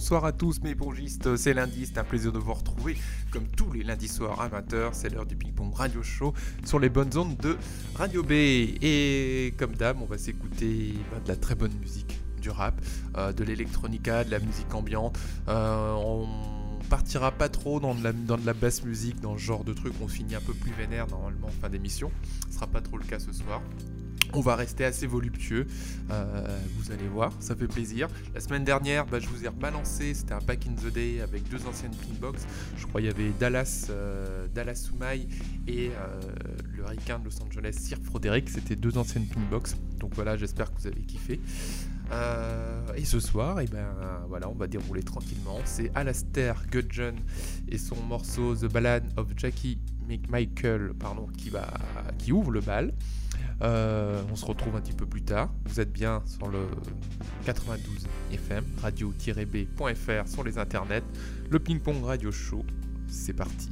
bonsoir à tous mes pongistes, c'est lundi, c'est un plaisir de vous retrouver comme tous les lundis soirs à 20h, c'est l'heure du ping-pong radio show sur les bonnes ondes de Radio B. Et comme d'hab, on va s'écouter de la très bonne musique, du rap, de l'électronica, de la musique ambiante. On partira pas trop dans de la basse musique, dans ce genre de truc, on finit un peu plus vénère normalement en fin d'émission, ce sera pas trop le cas ce soir. On va rester assez voluptueux, vous allez voir, ça fait plaisir. La semaine dernière, je vous ai rebalancé, c'était un Back in the Day avec deux anciennes Pinbox. Je crois qu'il y avait Dallas Soumaï et le ricain de Los Angeles, Sir Froderick, c'était deux anciennes Pinbox. Donc voilà, j'espère que vous avez kiffé. Et ce soir, voilà, on va dérouler tranquillement. C'est Alastair Gudgeon et son morceau The Ballad of Jackie McMichael, qui ouvre le bal. On se retrouve un petit peu plus tard. Vous êtes bien sur le 92 FM, radio-b.fr sur les internets. Le ping-pong radio show, c'est parti.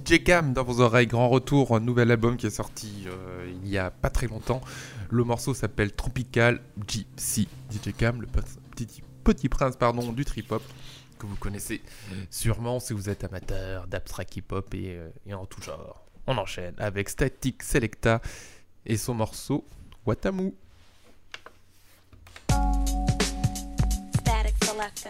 DJ Cam dans vos oreilles, grand retour, un nouvel album qui est sorti il y a pas très longtemps. Le morceau s'appelle Tropical Gypsy. DJ Cam, le petit prince du trip-hop, que vous connaissez sûrement si vous êtes amateur d'abstract hip-hop et en tout genre. On enchaîne avec Static Selecta et son morceau Watamu. Static Selecta.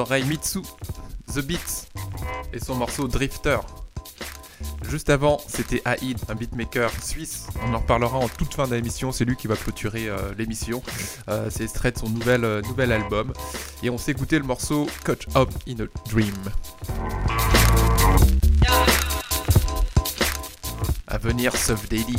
oreilles Mitsu, The Beats et son morceau Drifter. Juste avant, c'était Aïd, un beatmaker suisse. On en reparlera en toute fin d'émission. C'est lui qui va clôturer l'émission. C'est extrait de son nouvel album. Et on s'est écouté le morceau Caught Up in a Dream. À venir, Suf Daily.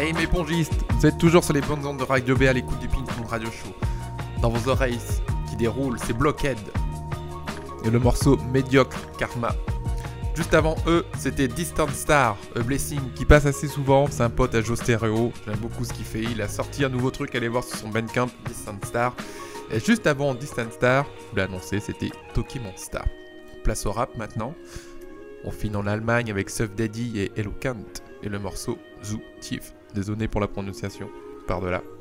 Hey mes pongistes, vous êtes toujours sur les bonnes ondes de Radio B à l'écoute du Ping Pong Radio Show. Dans vos oreilles qui déroulent, c'est Blockhead et le morceau Médiocre Karma. Juste avant eux, c'était Distant Star, A Blessing, qui passe assez souvent, c'est un pote à Joe Stereo, j'aime beaucoup ce qu'il fait, il a sorti un nouveau truc, allez voir sur son Bandcamp, Distant Star. Et juste avant Distant Star, je vous l'ai annoncé, c'était Toki Monsta. Place au rap maintenant, on finit en Allemagne avec Suff Daddy et Eloquent, et le morceau Zoo Tief. Désolé pour la prononciation, par de là.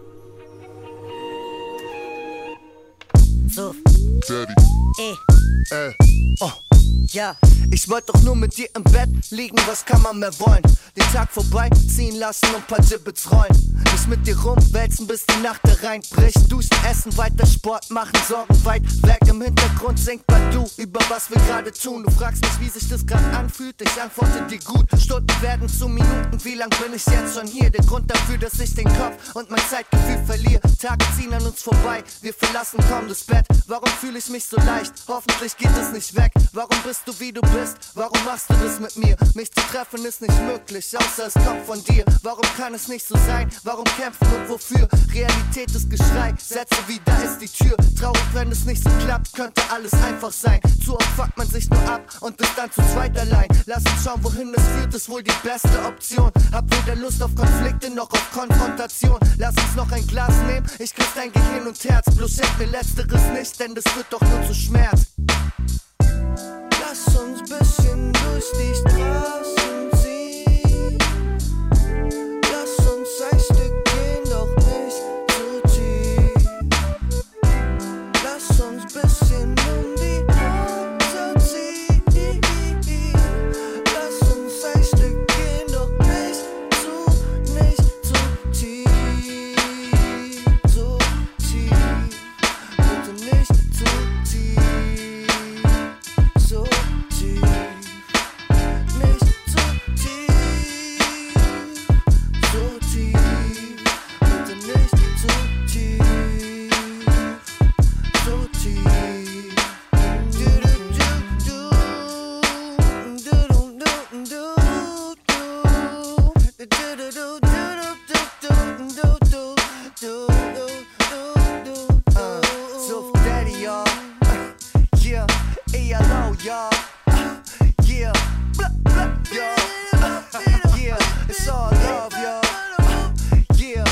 So. Daddy. Oh. Ja, ich wollte doch nur mit dir im Bett liegen, was kann man mehr wollen? Den Tag vorbei ziehen lassen und paar Gibbets rollen. Nicht mit dir rumwälzen, bis die Nacht hereinbricht. Duschen, essen, weiter Sport machen, Sorgen weit weg. Im Hintergrund singt Badu über was wir gerade tun. Du fragst mich, wie sich das gerade anfühlt, ich antworte dir gut. Stunden werden zu Minuten, wie lang bin ich jetzt schon hier? Der Grund dafür, dass ich den Kopf und mein Zeitgefühl verliere. Tage ziehen an uns vorbei, wir verlassen kaum das Bett. Warum fühle ich mich so leicht? Hoffentlich geht es nicht weg. Warum bist du wie du bist? Warum machst du das mit mir? Mich zu treffen ist nicht möglich, außer es kommt von dir. Warum kann es nicht so sein? Warum kämpfen und wofür? Realität ist Geschrei, Sätze wie da ist die Tür. Traurig, wenn es nicht so klappt, könnte alles einfach sein. Zu oft fuckt man sich nur ab und ist dann zu zweit allein. Lass uns schauen, wohin es führt, ist wohl die beste Option. Hab weder Lust auf Konflikte noch auf Konfrontation. Lass uns noch ein Glas nehmen, ich küsse dein Gehirn und Herz. Bloß schenk mir letzteres nicht, denn das wird doch nur zu Schmerz. Lass uns bisschen durch die Straßen ziehen. Lass uns ein Stück gehen, doch nicht zu tief. Lass uns bisschen um die Häuser ziehen. Lass uns ein Stück gehen, doch nicht zu tief. Zu tief, bitte nicht zu tief. So tief, nicht so tief, so tief, bitte nicht so tief, so tief. So Daddy, y'all. Yeah, ELO, y'all. Yeah, blah, blah, y'all. Yeah, it's all love, y'all. Yeah.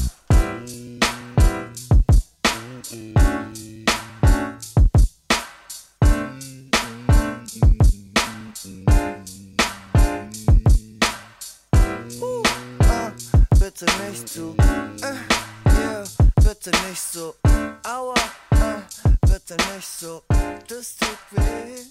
Bitte nicht so. Yeah, bitte nicht so. Aua, bitte nicht so. Das tut weh.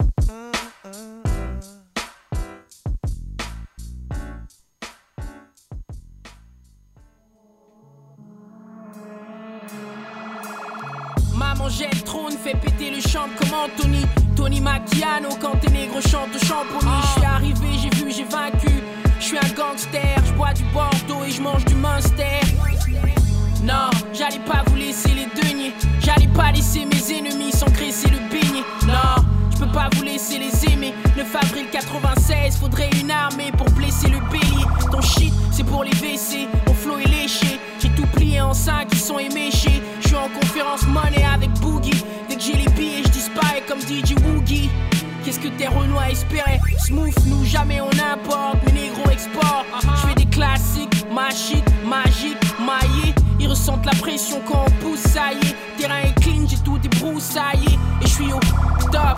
Maman jette le trône, fait péter le champ comme Anthony. Tony Macchiano quand tes négros chantent au Champigny. Je suis arrivé, j'ai vu, j'ai vaincu. Je suis un gangster, je bois du Bordeaux et je mange du Munster. Non, j'allais pas vous laisser les deniers. J'allais pas laisser mes ennemis s'engraisser le beignet. Non, je peux pas vous laisser les aimer. 9 avril 96, faudrait une armée pour blesser le bélier. Ton shit, c'est pour les WC, mon flow est léché. J'ai tout plié en 5 qui sont éméchés. Je suis en conférence money avec Boogie. Dès que j'ai les billets, je disparais comme DJ Woogie. Qu'est-ce que tes Renois espéraient? Smooth, nous jamais on importe, mes négros exportent. Je fais des classiques, ma shit, magique, maillé. Ils ressentent la pression quand on pousse, ça y est. Terrain est clean, j'ai tout débroussaillé. Et je suis au top.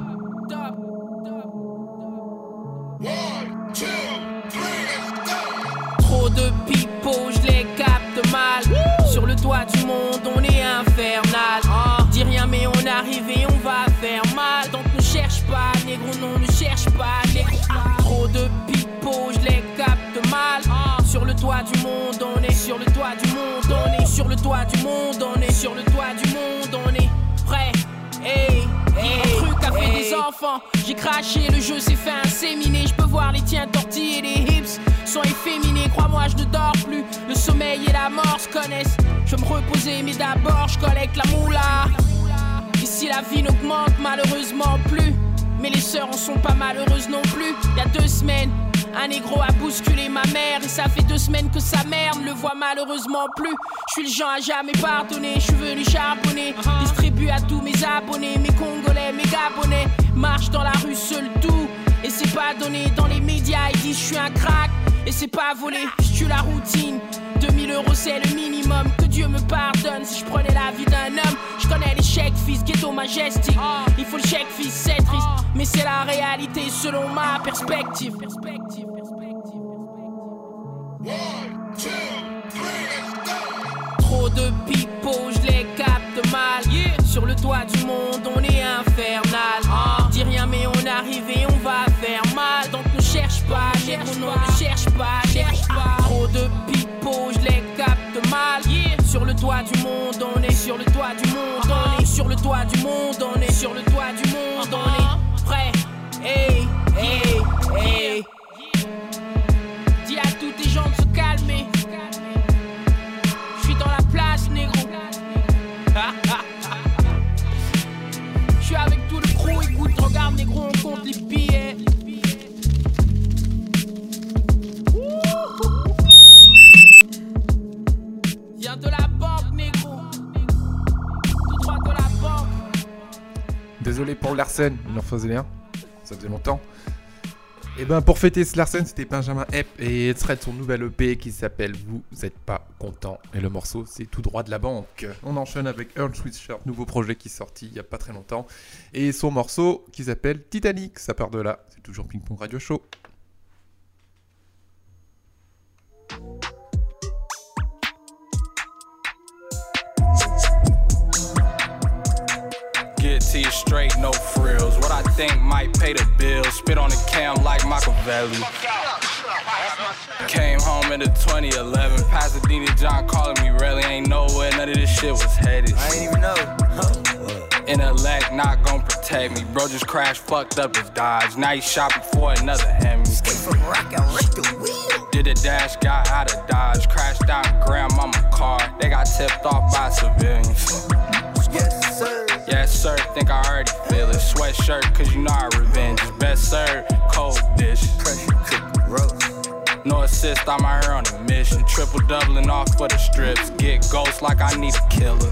Trop de pipeaux, je les capte mal. Sur le toit du monde, on est infernal. Dis rien mais on arrive et on va faire mal. Donc ne cherche pas, négro, non, ne cherche pas, négro. Trop de pipeaux, je les capte mal. Sur le toit du monde, on est sur le toit du monde, on est sur le toit du monde, on est sur le toit du monde, on est prêt. Hey, hey, un truc a fait des enfants. J'ai craché, le jeu s'est fait inséminer. Je peux voir les tiens tortillés, les hips sont efféminés. Crois-moi, je ne dors plus. Le sommeil et la mort se connaissent. Je vais me reposer, mais d'abord je collecte la moula. Ici la vie n'augmente malheureusement plus. Mais les sœurs en sont pas malheureuses non plus. Il y a 2 semaines, Un négro a bousculé ma mère et ça fait 2 semaines que sa mère ne le voit malheureusement plus. Je suis le genre à jamais pardonner, je suis venu charbonner. Distribue à tous mes abonnés, mes Congolais, mes Gabonais. Marche dans la rue seul tout et c'est pas donné. Dans les médias ils disent je suis un crack et c'est pas volé. Je tue la routine, 2000 € c'est le minimum. Que Dieu me pardonne si je prenais la vie d'un homme. Je connais les chèques fils, ghetto majestic. Il faut le chèque fils, c'est triste, mais c'est la réalité selon ma perspective. Trop de pipeaux, je les capte mal. Sur le toit du monde, on est infernal. Dis rien mais on arrive et on va faire mal. Donc ne cherche pas, négro, non, ne cherche pas. Trop de pipeaux, je les capte mal. Sur le toit du monde, on est sur le toit du monde. On est sur le toit du monde, on est sur le toit du monde. On est prêt, hey, hey, hey. Dis à tous tes gens de se calmer. Je suis dans la place, négro. Je suis avec tout le crew, écoute, regarde, négro, on compte les billets. Viens de la banque, négro. Tout droit de la banque. Désolé pour Larsen, il en faisait un. Ça faisait longtemps. Et ben pour fêter ce Larsen, c'était Benjamin Epp et extrait de son nouvel EP qui s'appelle Vous êtes pas content. Et le morceau c'est Tout droit de la banque. On enchaîne avec Earl Sweatshirt, nouveau projet qui est sorti il y a pas très longtemps. Et son morceau qui s'appelle Titanic, ça part de là. C'est toujours Ping Pong Radio Show. Get to you straight, no frills. What I think might pay the bills. Spit on the cam like Machiavelli. Came home in the 2011. Pasadena John calling me really. Ain't nowhere none of this shit was headed. I ain't even know. Intellect not gon' protect me. Bro just crashed, fucked up his Dodge. Now he shopping for another Hemi. Did a dash, got out of Dodge. Crashed out grandmama's car. They got tipped off by civilians. Yes, sir. Yes, sir, think I already feel it. Sweatshirt, cause you know our revenge is best served. Cold dish. Pressure cook roast. No assist, I'm out here on a mission. Triple doubling off for the strips. Get ghosts like I need a killer.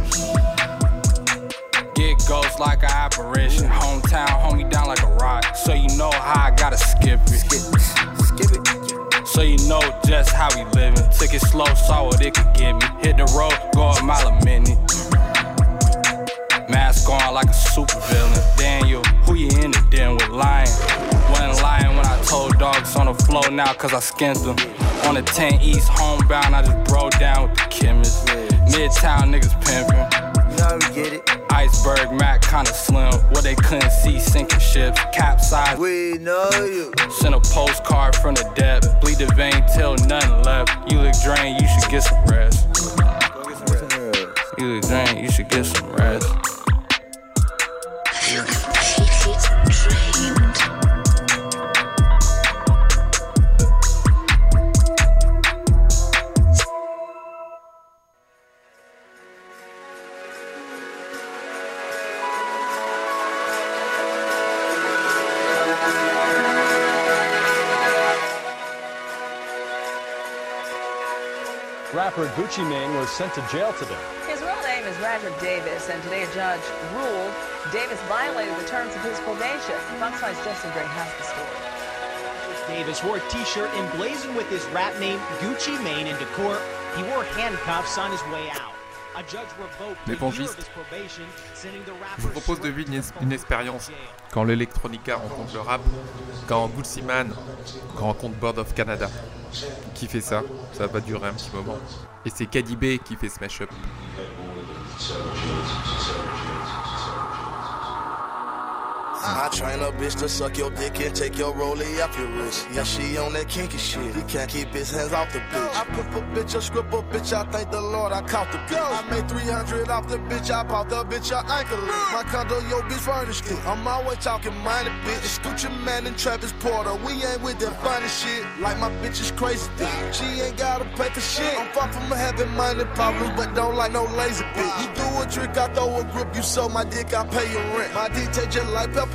Get ghosts like an apparition. Hometown, hold me down like a rock. So you know how I gotta skip it. Skip it. So you know just how we living. Took it slow, saw what it could get me. Hit the road, go a mile a minute. Mask on like a super villain. Daniel, who you in the den with? Lying. Wasn't lying when I told dogs on the floor now cause I skinned them. On the 10 East homebound, I just broke down with the chemist. Midtown niggas pimpin'. Now we get it. Iceberg Mac kinda slim. What they couldn't see sinking ships. Capsize. We know you. Send a postcard from the depth. Bleed the vein till nothing left. You look drained, you should get some rest. You look drained, you should get some rest. I feel completely drained. Rapper Gucci Mane was sent to jail today. His real name is Radrick Davis, and today a judge ruled Davis violated the terms of his probation. Fox 5's Justin Gray has the story. Davis wore a t-shirt emblazoned with his rap name Gucci Mane into court. He wore handcuffs on his way out. A judge revoked a year of his probation, sending the rapper. Je vous propose de vivre une expérience quand l'Electronica rencontre le rap, quand Gucci Mane rencontre Board of Canada. Qui fait ça? Ça va durer un petit moment. Et c'est Caddy B qui fait Smash Up. I train a bitch to suck your dick and take your rollie off your wrist. Yeah, she on that kinky shit. He can't keep his hands off the bitch. I put a bitch, a script a bitch. I thank the Lord I caught the bitch. I made 300 off the bitch. I bought the bitch a ankle. My condo, yo bitch furnished it. I'm always talking money, bitch. Scoochie Man and Travis Porter. We ain't with that funny shit. Like my bitch is crazy thick. She ain't gotta pay for shit. I'm far from having money problems, but don't like no lazy bitch. You do a trick, I throw a grip. You sold my dick, I pay your rent. My dick taste just like peppermint.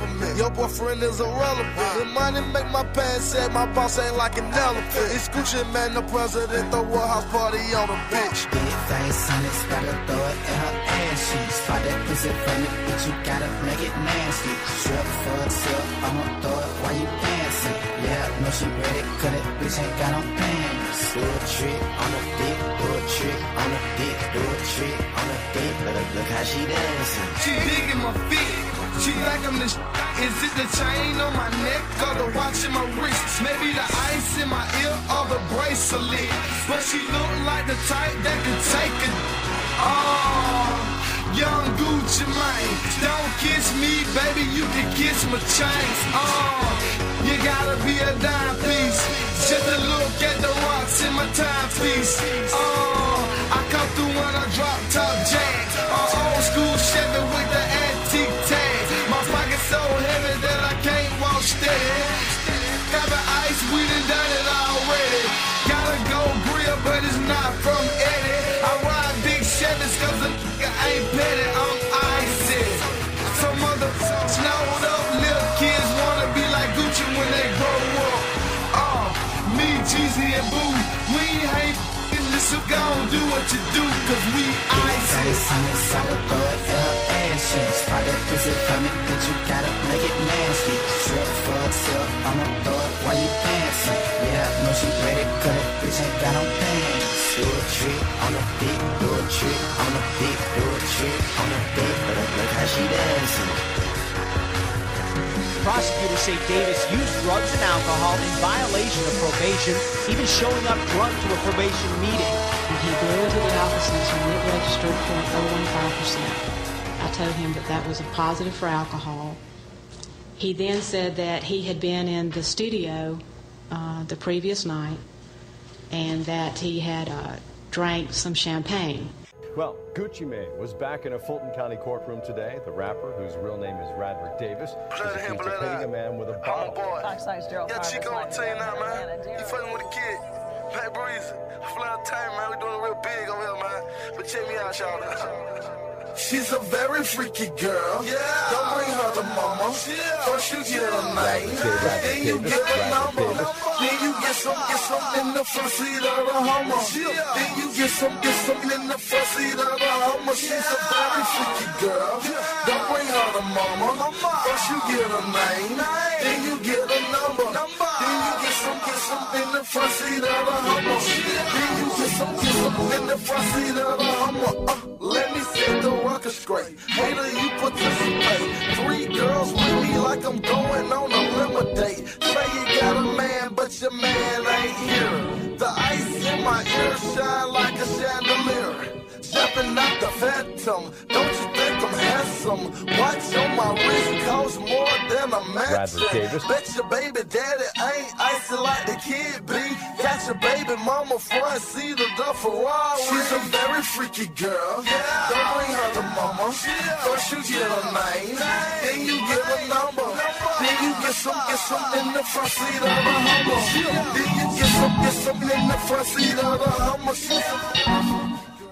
government. Your boyfriend is irrelevant. The money make my pants sad, my boss ain't like an elephant. It's Gucci Mane, the president, throw a house party on a bitch. Big face on this, gotta throw it in her ass cheeks. Fight that pussy from it, bitch, you gotta make it nasty. Strip for a tip, I'ma throw it while you dancing. Yeah, no she ready, cut it, bitch ain't got no pants. Do a trick on the dick, do a trick on the dick, do a trick on the dick. Look how she dancing. She digging my feet. She like I'm the Is it the chain on my neck or the watch in my wrist? Maybe the ice in my ear or the bracelet. But she look like the type that could take it. Oh, young Gucci Mane. Don't kiss me, baby, you can kiss my chains. Oh, you gotta be a dime piece just to look at the rocks in my timepiece. Oh, I come through when I drop top jazz. Old school Chevy with the antique tag. My pocket's so heavy that I can't walk steady. Got the ice, we done done it already. Gotta go grill, but it's not from Eddie. I ride big Chevys cause the nigga ain't petty, I'm icy. Some motherfuckers snowed up, little kids wanna be like Gucci when they grow up. Me, Jeezy, and Boo, we ain't so gon' do what you do, cause we icy. Throw it in her ass cheeks. Fight that pussy from it, bitch, you gotta make it nasty. Strip for a tip, I'ma throw it while you dancing. Yeah, no she ready, cut it, bitch ain't got no pants. Do a trick on the dick, do a trick on the dick, do a trick on the dick. Look how she dancing. Prosecutors say Davis used drugs and alcohol in violation of probation, even showing up drunk to a probation meeting. He blew into the offices when it registered 0.015%. I told him that was a positive for alcohol. He then said that he had been in the studio the previous night and that he had drank some champagne. Well, Gucci Mane was back in a Fulton County courtroom today. The rapper, whose real name is Radrick Davis, is accused of hitting a man with a bottle. Yeah, Chico, I'm tell you now, man. You fucking with a kid. Pat Breeze, fly time, man. We doing it real big over here, man. But check me out, y'all. She's a very freaky girl. Yeah. Don't bring her to mama. Yeah. First you get a name, then you get a number. Then you get some in the front seat of the Hummer. Then you get some in the front seat of the Hummer. She's a very freaky girl. Don't bring her to mama. First you get a name, then you get a number. Then you get some in the front seat of the Hummer. Then you get some in the front seat of the Hummer. Let me set the record straight. Hater, you participate. 3 girls with me like I'm going on a limo date. Say you got a man, but your man ain't here. The ice in my ear shine like a chandelier. Jumping out the phantom, don't you think I'm handsome? Watch on my wrist costs more than a mattress. Bet your baby daddy ain't icy like the kid be. Got your baby mama front seat of the Ferrari. She's a very freaky girl. Yeah. Don't bring her to mama. First you get a name, then you get a number. Then you get some in the front seat of the Hummer. Then you get some in the front seat of the Hummer. She's a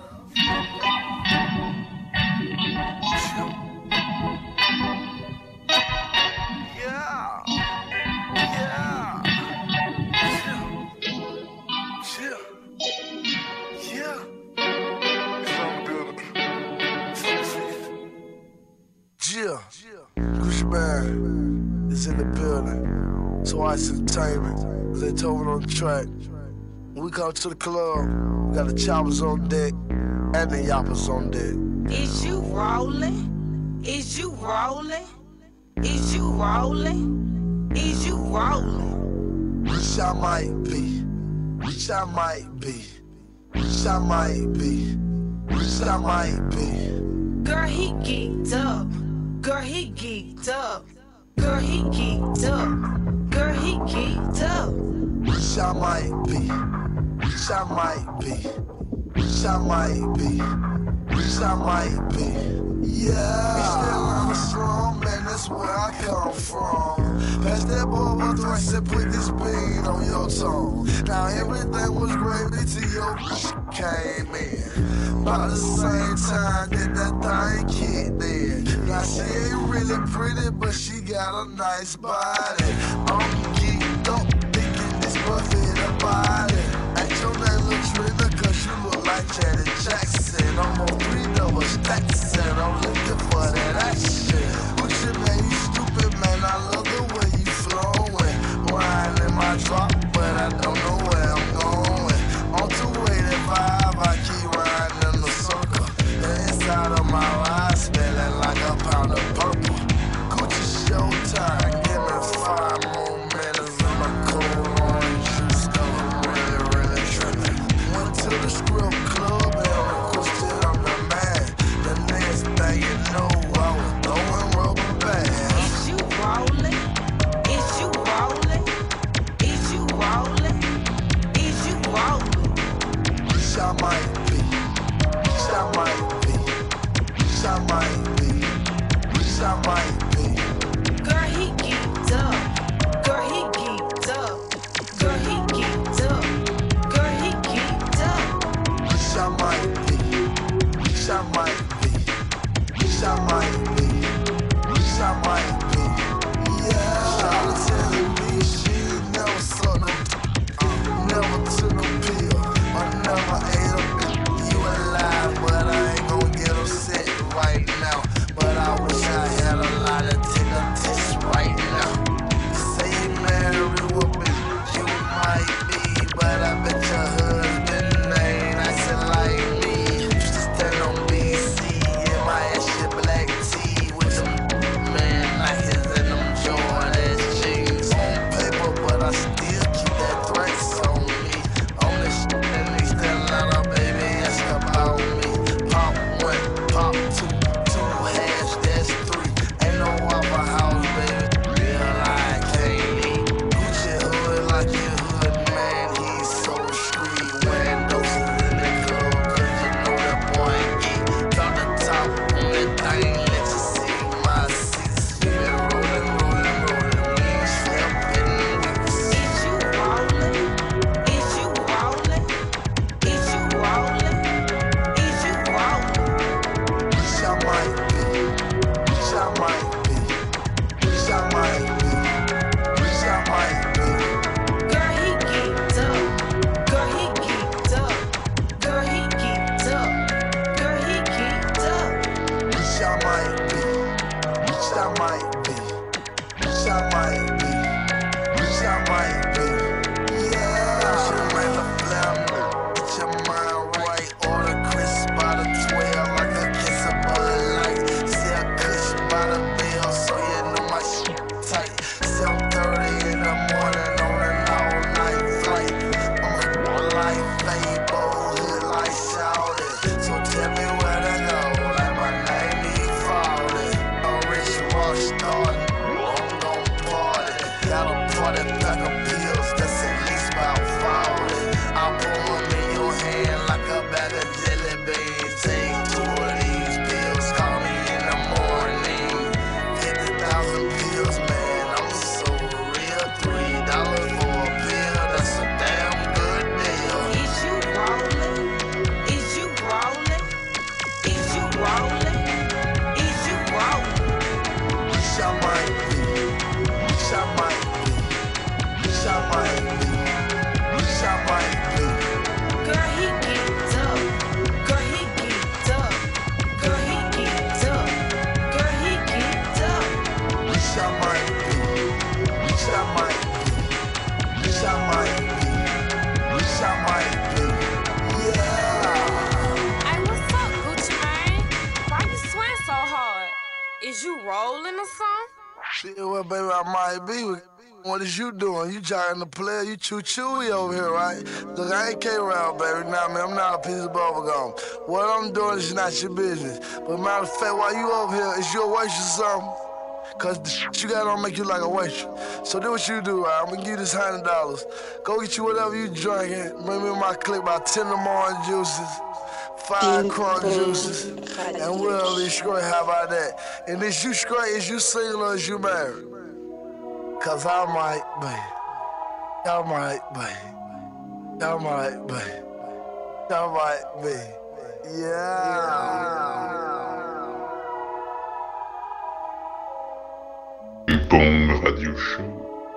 Gucci Mane is in the building. Twice Entertainment, as they told me on the track. When we come to the club, we got the choppers on deck and the yappers on deck. Is you rolling? Is you rolling? Is you rolling? Is you rolling? Which I might be, which I might be, which I might be, which I might be. Girl, he geeked up. Girl, he geeked up. Girl, he geeked up. Girl, he geeked up. Which I might be, which I might be, which I might be, which I might be. Yeah, still strong, man, that's where I come from. Pass that ball with rice and put this bean on your tongue. Now everything was gravy till your came in. About the same time that thing kicked in. Now she ain't really pretty, but she got a nice body. I'm geeked up, thinking this buffet a body. Ain't your name Latrina, cause you look like Janet Jackson. I'm on 3 double stacks and I'm looking for that action. Gucci man, you stupid man, I love the way you flowing. Wine in my drop, but I don't know where I'm going. On 285, I keep riding in the circle. The inside of my eyes smelling like a pound of purple. Gucci showtime, give me 5 more minutes in my cold orange juice, cause I'm really, really tripping. Went to the strip club and requested I'm the man. The next thing you know, I was throwing rubber bands. Is you rolling? Is you rolling? Is you rolling? Is you rolling? Wish I might be. Wish I might be. Wish I might be. Wish I might be. Girl, he geeked up. Girl, he geeked up. Girl, he geeked up. Girl, he geeked up. Wish I might be. Wish I might be. Wish I might be. Wish I might be. Yeah. Shawty telling me she ain't never sucked no never took a pill, or never ate a pill. You alive, but I ain't gon' get upset right now. But I wish I had a lot to take a test right now. You say you married with me, you might be, but I bet your husband ain't acting like me. Used to stand on BC in my ass shit black tee with some man like his and them Jordan jeans on paper, but I still keep that threats on me. On this shit in East Atlanta, baby, ask about me. Pop 1, pop 2, 2 hash, that's 3. Ain't no Waffle House, baby. Real I can't eat. Gucci hood like your hood, man. He's so street. Wearing doses in the club, cause you know that boy geek. Drop the top on that thing, let you see my seats. We been rolling, rolling, rolling. We ain't slept in weeks. Is you rolling? Is you rolling? Is you rolling? Is you rolling? Wish I might be. Wish I might be. Wish I might be. Wish I might be. Girl, he geeked up. Girl, he geeked up. Girl, he geeked up. Girl, he geeked up. Wish I might be. Wish I might be. Wish I might be. Wish I might be. Yeah. Should've made the flam. Get your mind right. Order crisp by the 12 like a kiss of Bud Light. Sell kush by the bill so you know my shit tight. 7:30 in the morning on an all-night flight. I'm a life label, hood like shouted. So tell me where to go, like my name ain't falling. A rich rock starting, I'm gon' party. Got a party pack of pills that's at least about 40. I pour 'em in your hand like a bag of jelly beans. Take 2 of these pills, call me in the morning. 50,000 pills, man, I'm so real. $3 for a pill, that's a damn good deal. Is you rolling? Is you rolling? Is you rolling? Is you rolling? Wish I might be. Wish I might be. Wish I might be. Wish I might be. Girl, he geeked up. Girl, he geeked up. Girl, he geeked up. Girl, he geeked up. Wish I might be. Wish I might be. Wish I might be. Wish I might be. Yeah. Hey, what's up, Gucci Mane? Why you sweating so hard? Is you rolling or something? Yeah, well, baby, I might be. What is you doing? You trying to play? You chewy over here, right? Look, I ain't K-Round, baby. Nah, man, I'm not a piece of bubblegum. What I'm doing is not your business. But matter of fact, while you over here, is you a waitress or something? Cause the shit you got don't make you like a waitress. So do what you do, right? I'm gonna give you this $100. Go get you whatever you drinking. Bring me my clip about 10 lemon juices, 5 crunk juices, and we'll be straight. How about that? And is you straight? Is you single or is you married? Cause I might be. Y'all might be. Y'all might be. Y'all might be. Yeah. Radio Show.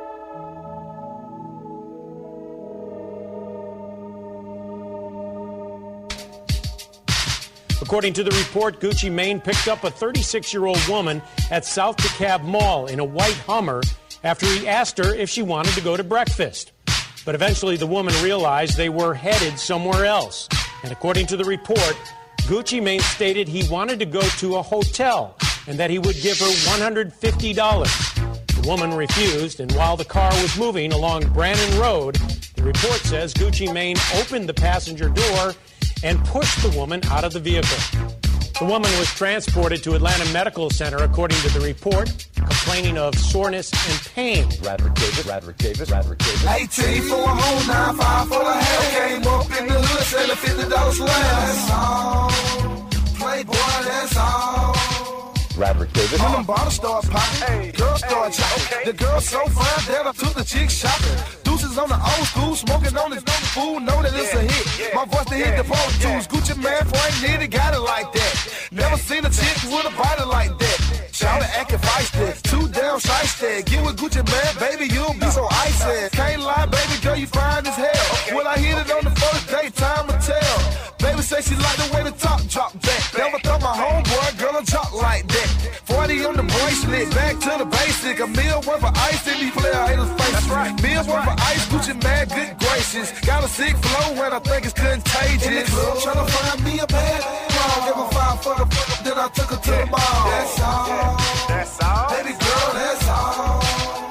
According to the report, Gucci Mane picked up a 36-year-old woman at South DeKalb Mall in a white Hummer after he asked her if she wanted to go to breakfast. But eventually the woman realized they were headed somewhere else. And according to the report, Gucci Mane stated he wanted to go to a hotel and that he would give her $150. The woman refused, and while the car was moving along Brannan Road, the report says Gucci Mane opened the passenger door and pushed the woman out of the vehicle. The woman was transported to Atlanta Medical Center, according to the report, complaining of soreness and pain. Radrick Davis. 18 for a whole 9-5 for the hell. Came up in the hood, selling $50 less. That's all. Playboy, that's all. Radrick Davis. When them bottles start popping, girls start chopping. The girls so fine that I took the chick shopping. Deuces on the old school, smoking on this food, know that it's a hit. My voice to hit the pro tools. Gucci man, Frank Nitty got it like that. Never seen a chick with a body like that. Shout it, acting feisty, too damn shiesty. Get with Gucci man, baby, you'll be so icy. Can't lie, baby girl, you fine as hell. Will I hit it on the first date? Time will tell. Baby say she like the way the top drop back. Never thought my homeboy girl a drop like that. 40 on the bracelet, back to the basic. A meal worth of ice in these player haters' faces. That's right. Meal worth of ice, Gucci man, good gracious. Got a sick flow and I think it's contagious. Tryna find me a bad girl, give her 5 for the then I took her to the mall. That's all. That's all. Baby girl, that's all.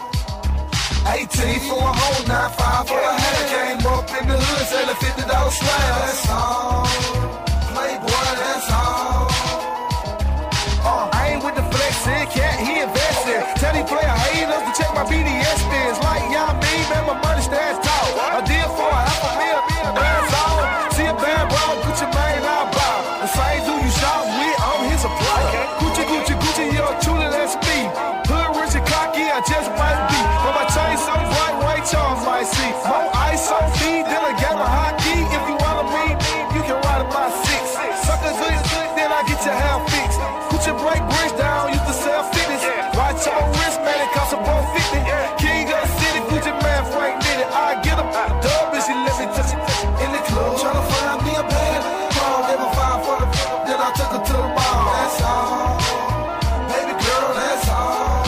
18 for a whole 9-5 for the head. Came up in the hood, selling $50 slab. That's all. Playboy, that's all. I ain't with the flexing, cat, he invested. Tell these player haters to check my BDS spins. Like y'all mean, man, my money stands tall. I did for $500,000, that's all. See a bad bro, Gucci Mane, I buy. The same dude you shot with, I'm his supplier. Gucci, Gucci, Gucci, you're truly that's me. Hood rich and cocky, I just might be. But my chain so bright, Ray Charles might see. More ice on me, then I got my hockey. If you wanna meet me, you can ride in my 6. Suckers good, then I get your hair fixed. Gucci break bricks down, used to sell fitness. Watch your wrist, man, it costs about 50. King of the city, Gucci man, Frank did it. I get him, dub and she let me touch it. In the club, tryna find me a bad girl, gave her 5 for the then I took her to the mall. That's all, baby girl, that's all.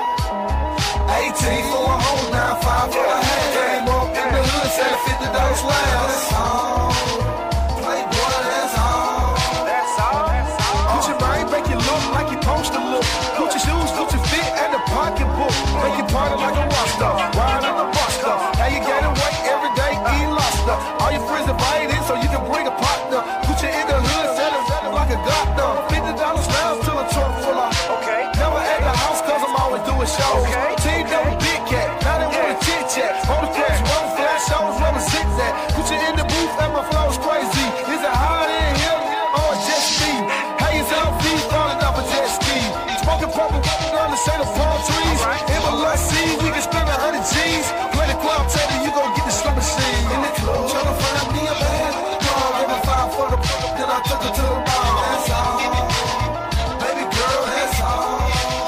18 for a whole 9-5 for the head. Came up in the hood, selling $50 less. That's all, playboy, that's all. That's all. Gucci Mane make you look like you supposed to look. Gucci shoes, Gucci fit, and the pocketbook. Make you party like a rock star, ride in the buster. Now you gain weight every day, eat lobster. All your friends invited, so you can bring a partner. Gucci in the hood, selling like a doctor. $50 slabs till a trunk full of. Okay. Never at the house, cause I'm always doing shows. Okay. Team double big cat, now they wanna chit chat. On the crash, one flash shows, where my six at. Gucci in the booth, and my flow's crazy. Is it hot in here, or just me? How you sound, please, falling off a jet ski. Smoking purple, on the shade of palm trees. In my lust scene, we can spend 100 G's. Play the club, tell you, you gon' get the slum machine. In the club, tryna find me a bad girl, give her 5 for the then I took her to the mall. That's all, baby girl, that's all.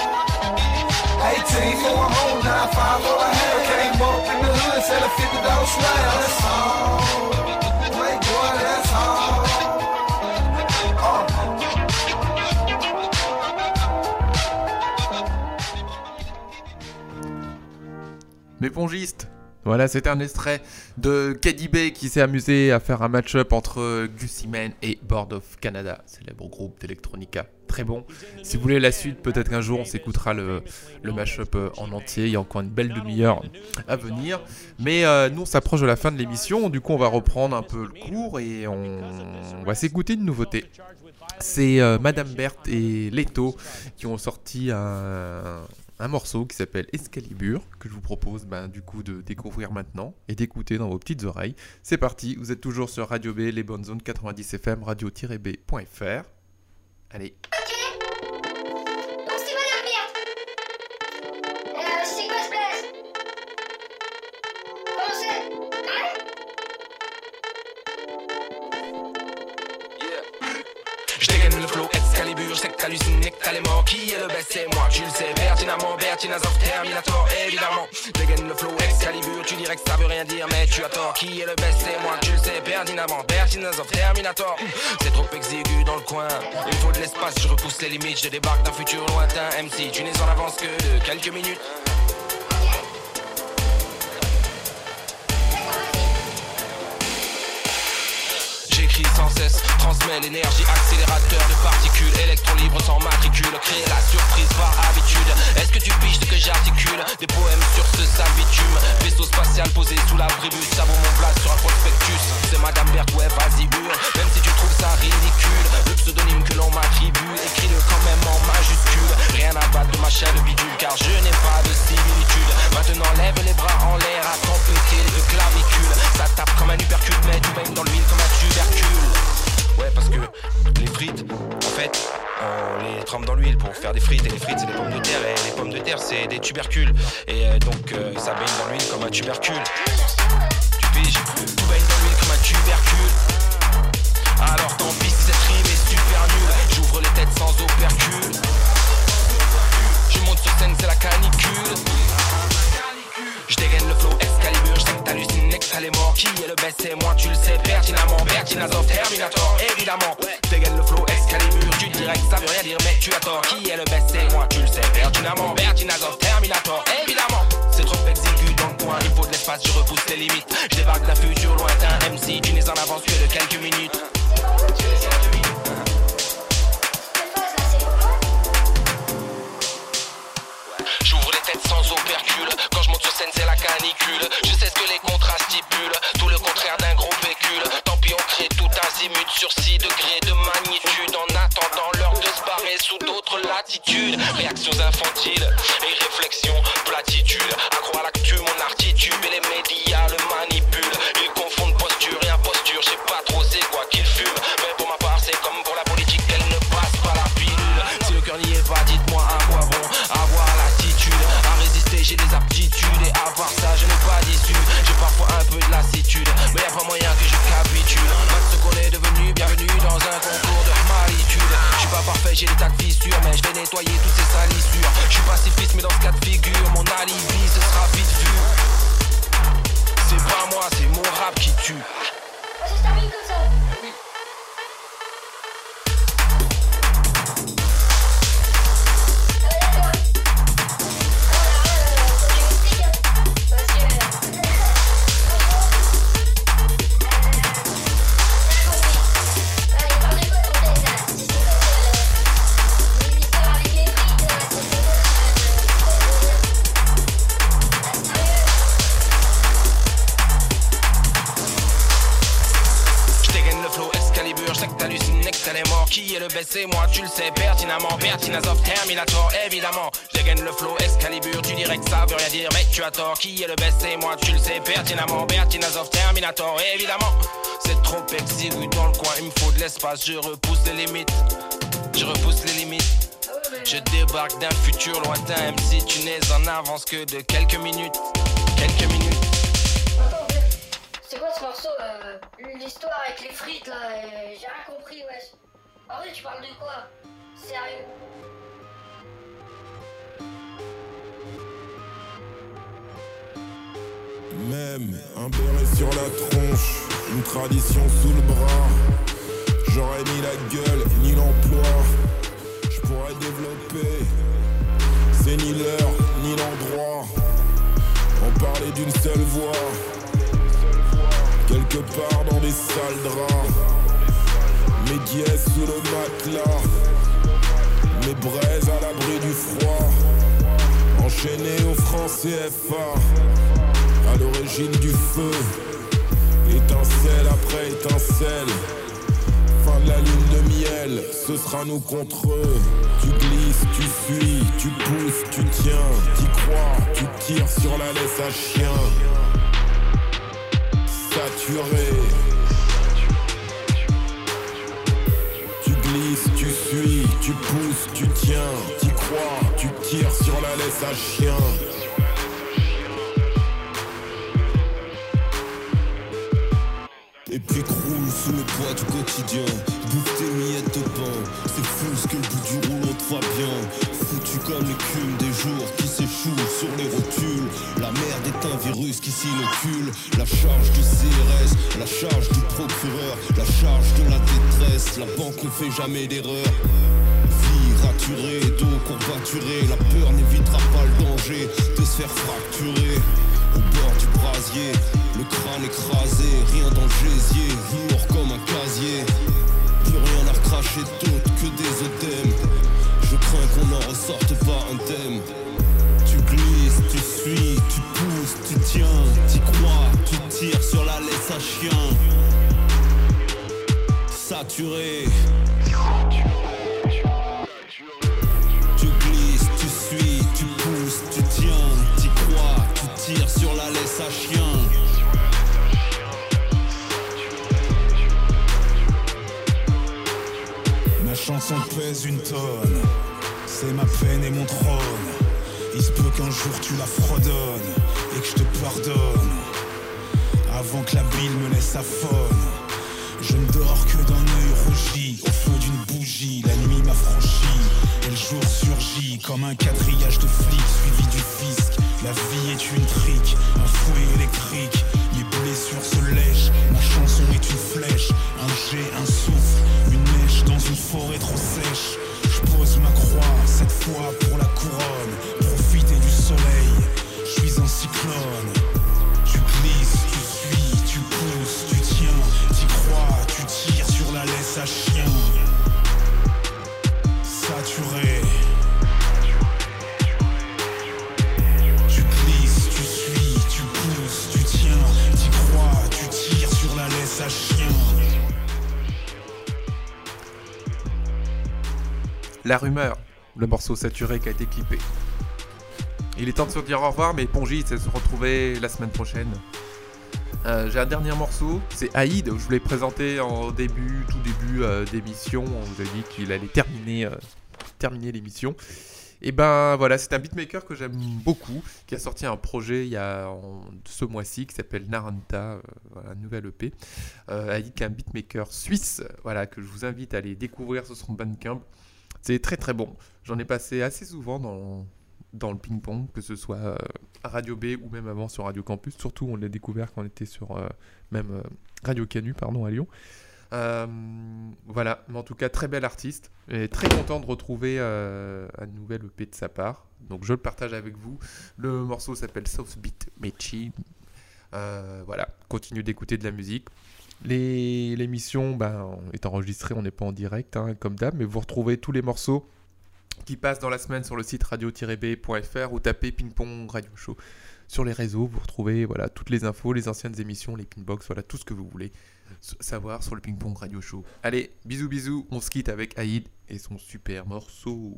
18 for a whole 9-5 for the head. Came up in the hood, selling $50 slab. That's all, playboy, that's all. Mépongiste. Voilà, c'était un extrait de KDB qui s'est amusé à faire un match-up entre Gucci Mane et Board of Canada, célèbre groupe d'electronica. Très bon. Si vous voulez la suite, peut-être qu'un jour on s'écoutera le match-up en entier. Il y a encore une belle demi-heure à venir. Mais nous, on s'approche de la fin de l'émission. Du coup, on va reprendre un peu le cours et on va s'écouter une nouveauté. C'est Madame Berthe et Leto qui ont sorti un morceau qui s'appelle Excalibur, que je vous propose du coup de découvrir maintenant et d'écouter dans vos petites oreilles. C'est parti, vous êtes toujours sur Radio B, les bonnes zones 90 FM, radio-b.fr. Allez. Donc c'est Madame Berthe. C'est quoi ce place? Comment c'est? Je dégaine le flow Excalibur, je sais que t'hallucines et que t'as les morts. Qui est le best, c'est moi, tu le sais pertinemment. Bertinazov, Terminator, évidemment. Je dégaine le flow Excalibur, tu dirais que ça veut rien dire, mais tu as tort. Qui est le best, c'est moi, tu le sais pertinemment. Bertinazov, Terminator. C'est trop exigu dans le coin, il faut de l'espace, je repousse les limites. Je débarque d'un futur lointain. MC, tu n'es en avance que de quelques minutes. J'écris sans cesse, transmets l'énergie, accélérateur de particules, électrons libres sans matricule, créer la surprise par habitude. Est-ce que tu piges ce que j'articule? Des poèmes sur ce sale bitume, vaisseau spatial posé sous l'abribus, ça vaut mon place sur un prospectus. C'est Madame Berthe, ouais vas-y hurle, même si tu trouves ça ridicule. Le pseudonyme que l'on m'attribue, écris-le quand même en majuscule. Rien à battre de ma chaîne bidule, car je n'ai pas de similitude. Maintenant lève les bras en l'air, à compléter les deux clavicules. Ça tape comme un uppercut, mais tu baignes dans l'huile comme un tubercule. Ouais, parce que les frites, en fait, on les trempe dans l'huile pour faire des frites. Et les frites, c'est des pommes de terre. Et les pommes de terre, c'est des tubercules. Et donc, ça baigne dans l'huile comme un tubercule. Tu piges, tout baigne dans l'huile comme un tubercule. Alors tant pis si cette rime est super nulle. J'ouvre les têtes sans opercule. Je monte sur scène, c'est la canicule. Je dégaine le flow Excalibur, je sais que t'hallucines et que t'as les morts. Qui est le best, c'est moi, tu le sais pertinemment. Bertinazov, Terminator, évidemment. Je dégaine le flow Excalibur, tu dirais que ça veut rien dire, mais tu as tort. Qui est le best, c'est moi, tu le sais pertinemment. Bertinazov, Terminator, évidemment. C'est trop exigu dans le coin, il faut de l'espace, je repousse les limites. Je débarque d'un futur lointain, MC, tu n'es en avance que de quelques minutes. J'ouvre les têtes sans opercule. Quand je monte sur scène c'est la canicule. Je sais ce que les contrats stipulent, tout le contraire d'un gros pécule. Tant pis on crée tout azimut sur 6 degrés de magnitude. En attendant l'heure de se barrer sous d'autres latitudes. Réactions infantiles et réflexions platitudes. Accro à l'actu mon artitude et les médias le manipulent. Ils confondent posture et imposture. Je sais pas trop c'est quoi qu'ils fument, mais pour ma part c'est comme pour la politique, elle ne passe pas la pilule. Si le cœur n'y est pas, dites-moi à quoi bon avoir l'attitude. À résister j'ai des aptitudes, et à part ça je n'ai pas d'issue. J'ai parfois un peu de lassitude, mais y'a pas moyen que je capitule. Même ce qu'on est devenu, bienvenue dans un concours de malitude. Je suis pas parfait, j'ai des tas de fissures, mais je vais nettoyer toutes ces salissures. Je suis pacifiste mais dans ce cas de figure, mon alibi ce sera vite vu. C'est pas moi, c'est mon rap qui tue. Ça se termine comme ça. Qui est le best, c'est moi, tu le sais pertinemment. Bertinazov, Terminator, évidemment. Je dégaine le flow Excalibur, tu dirais que ça veut rien dire, mais tu as tort. Qui est le best, c'est moi, tu le sais pertinemment. Bertinazov, Terminator, évidemment. C'est trop exigu dans le coin, il me faut de l'espace. Je repousse les limites, je repousse les limites. Je débarque d'un futur lointain, même si tu n'es en avance que de quelques minutes. Quelques minutes. Attends, c'est quoi ce morceau l'histoire avec les frites là, j'ai rien compris, wesh. En vrai, tu parles de quoi? Sérieux? Même un béret sur la tronche, une tradition sous le bras. J'aurais ni la gueule, ni l'emploi. Je pourrais développer, c'est ni l'heure, ni l'endroit. On parlait d'une seule voix, quelque part dans des sales draps. Mes dièses sous le matelas, mes braises à l'abri du froid. Enchaîné au franc CFA, à l'origine du feu. Étincelle après étincelle, fin de la lune de miel, ce sera nous contre eux. Tu glisses, tu fuis, tu pousses, tu tiens, t'y crois, tu tires sur la laisse à chien. Saturé, tu glisses, tu suis, tu pousses, tu tiens, t'y crois, tu tires sur la laisse à chien. Et puis croule sous le poids du quotidien. Bouffe tes miettes de pain, c'est fou ce que le bout du rouleau te va bien. Foutu comme l'écume des jours qui s'échouent sur les rotules. La merde est un virus qui s'inocule. La charge du CRS, la charge du procureur, la charge de la détresse. La banque ne fait jamais d'erreur. Vie raturée, dos courbaturé. La peur n'évitera pas le danger de se faire fracturer. Au bord du brasier, le crâne écrasé, rien dans le gésier, lourd comme un casier. Plus rien à recracher d'autre que des œdèmes. Je crains qu'on n'en ressorte pas indemne. Tu glisses, tu suis, tu pousses, tu tiens, t'y crois, tu tires sur la laisse à chien. Saturé. Tu glisses, tu suis, tu pousses, tu tiens, t'y crois, tu tires sur la laisse à chien. Ma chanson pèse une tonne, c'est ma peine et mon trône. Il se peut qu'un jour tu la fredonnes et que je te pardonne. Avant que la bile me laisse aphone, je ne dors que d'un œil rougi au feu d'une bougie. La nuit m'a franchi et le jour surgit comme un quadrillage de flics suivi du fisc. La vie est une trique, un fouet électrique. Les blessures se lèchent, ma chanson est une flèche. Un jet, un souffle, une mèche dans une forêt trop sèche. Je pose ma croix, cette fois pour la couronne. Profiter du soleil, je suis un cyclone. Tu glisses, tu suis, tu pousses, tu tiens, t'y crois, tu tires sur la laisse à chien. Saturé. Tu glisses, tu suis, tu pousses, tu tiens, t'y crois, tu tires sur la laisse à chien. La rumeur, le morceau saturé qui a été clippé. Il est temps de se dire au revoir, mais Pongy, c'est se retrouver la semaine prochaine. J'ai un dernier morceau, c'est Aïd, je vous l'ai présenté en tout début d'émission. On vous a dit qu'il allait terminer l'émission. Et ben voilà, c'est un beatmaker que j'aime beaucoup, qui a sorti un projet ce mois-ci qui s'appelle Naranta, un nouvel EP. Aïd, qui est un beatmaker suisse, voilà, que je vous invite à aller découvrir sur son Bandcamp. C'est très très bon. J'en ai passé assez souvent dans le ping-pong, que ce soit à Radio B ou même avant sur Radio Campus. Surtout, on l'a découvert quand on était sur Radio Canu, à Lyon. Voilà, mais en tout cas, très bel artiste. Et très content de retrouver un nouvel EP de sa part. Donc, je le partage avec vous. Le morceau s'appelle South Beat Mechi. Voilà, continuez d'écouter de la musique. L'émission est enregistrée, on n'est pas en direct, comme d'hab, mais vous retrouvez tous les morceaux qui passent dans la semaine sur le site radio-b.fr ou tapez Ping-Pong Radio Show. Sur les réseaux, vous retrouvez toutes les infos, les anciennes émissions, les pinbox, voilà, tout ce que vous voulez savoir sur le Ping-Pong Radio Show. Allez, bisous, on se quitte avec Aïd et son super morceau.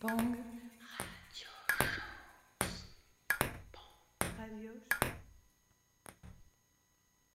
ping-pong.